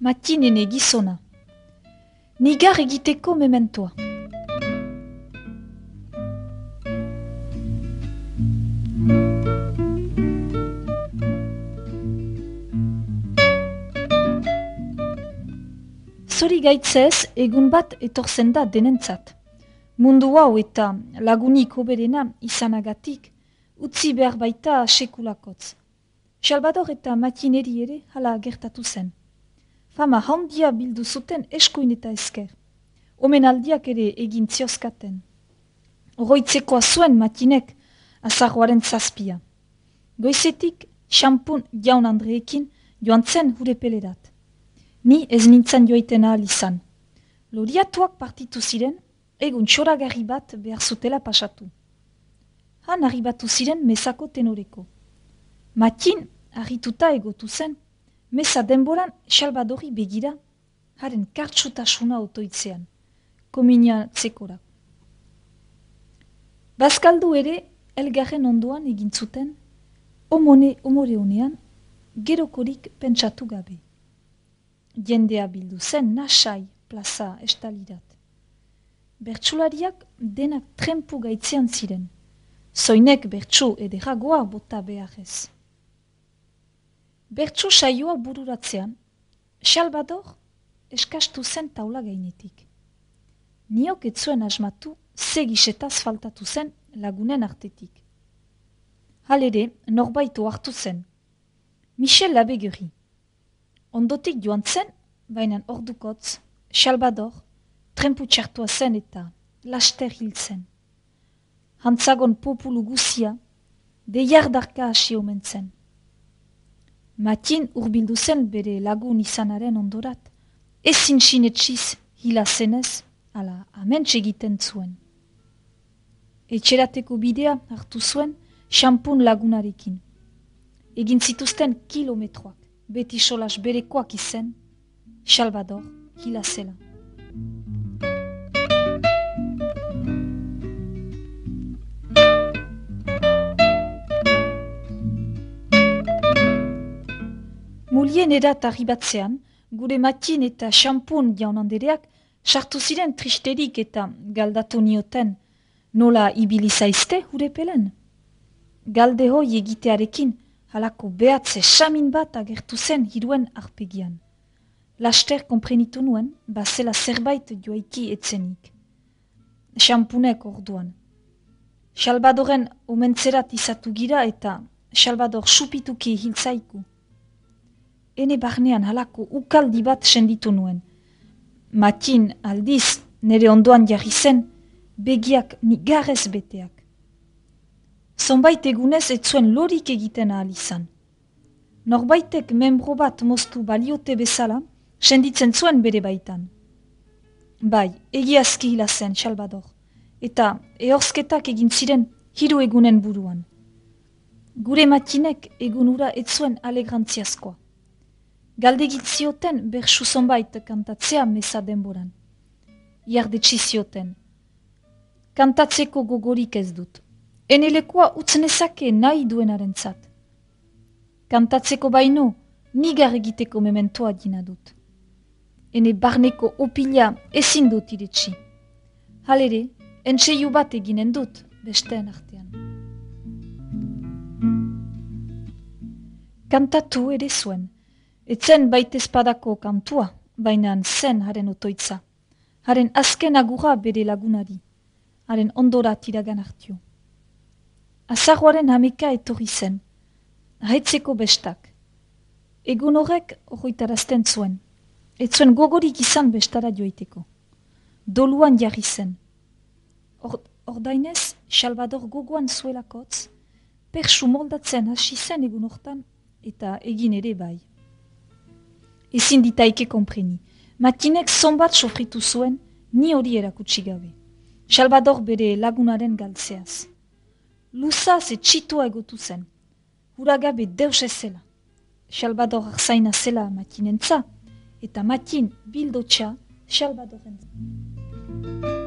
Matinene gizona. Nigar egiteko mementoa. Zori gaitzez egun bat etortzen da denentzat. Mundu hau eta lagunik hoberena izanagatik utzi behar baita sekulakotz. Salvador eta Matineri ere hala gertatu zen. Fama handia bildu zuten eskuin eta esker. Omenaldiak ere egin ziozkaten. Oroitzekoa zuen Matinek azaroaren 7. Goizetik xampun jaun Andreekin joan zen hure pelerat. Ni ez nintzen joiten ahal izan. Loriatuak partitu ziren, egun txoragarri bat behar zutela pasatu. Han arribatu ziren mesako tenoreko. Matin harrituta egotu zen, mesa denboran Salvadori begira, haren kartsutasuna otoitzean, kominatzekora. Bazkaldu ere, elgarren ondoan egin zuten, omore honean, gerokorik pentsatu gabe. Jendea bildu zen nasai plaza estalirat. Bertsulariak denak trempu gaitzean ziren. Zoinek bertsu ederagoa bota beharrez. Bertsu saioa bururatzean, Salvador eskastu zen taula gainetik. Niok ez zuen asmatu ze gisetaz faltatu zen lagunen artetik. Halere, norbaitu hartu zen. Michel Labeguri. Ondotik joan zen, baina ordukotz, Salvador trempu txartua zen eta laster hil zen. Hantzagon populu guzia, deiardarka hasi omen zen. Matin urbildu zen bere lagun izanaren ondorat, ezin sinetxiz hila zenez, ala aments egiten zuen. Etxerateko bidea hartu zuen xampun lagunarekin. Egin zituzten kilometroak, beti solas berekoak izen, Salvador hila zela. Mulien erat arribatzean, gure Matin eta xampun jaun andereak sartu ziren tristerik eta galdatu nioten nola ibili zaizte hure pelen. Galde hoi egitearekin halako behatze samin bat agertu zen hiruen arpegian. Laster konprenitu nuen, bazela zerbait joaiki etzenik. Xampunek orduan. Salvadoren omentzerat izatu gira eta Salvador supituki hiltzaiku. Ene barnean halako ukaldi bat senditu nuen. Matin aldiz nire ondoan jarri zen, begiak nigarrez beteak. Zonbait egunez ez zuen lorik egiten ahal izan. Norbaitek membro bat moztu baliote bezala, senditzen zuen bere baitan. Bai, egiazki hila zen Salvador, eta ehorzketak egin ziren 3 egunen buruan. Gure Matinek egunura ez zuen alegrantziazkoa. Galdegit zioten bersu zonbait kantatzea mesa denboran. Iardetsi zioten. Kantatzeko gogorik ez dut. Enelekoa utznezake nahi duenarentzat. Kantatzeko baino, nigar egiteko mementoa dina dut. Ene barneko opila ezin dut iretsi. Halere, entseiu bat eginen dut besteen artean. Kantatu ere zuen. Etzen baitezpadako kantua, baina zen haren otoitza. Haren azken agura bere lagunari. Haren ondora tiragan hartio. Azaroaren 11 etorri zen. Haitzeko bestak. Egun horrek horretarazten zuen. Ez zuen gogorik izan bestara joiteko. Doluan jarri zen. Ordainez, Salvador gogoan zuelakotz, persu moldatzen hasi zen egun hortan eta egin ere bai. Ezin ditaike konpreni. Matinek zonbat sofritu zuen, ni hori erakutsi gabe. Salvador bere lagunaren galtzeaz. Luzaz etxitua egotu zen. Huragabe deus ezela. Salvador arzaina zela Matinentza, eta Matin bildotxa Salvadoren.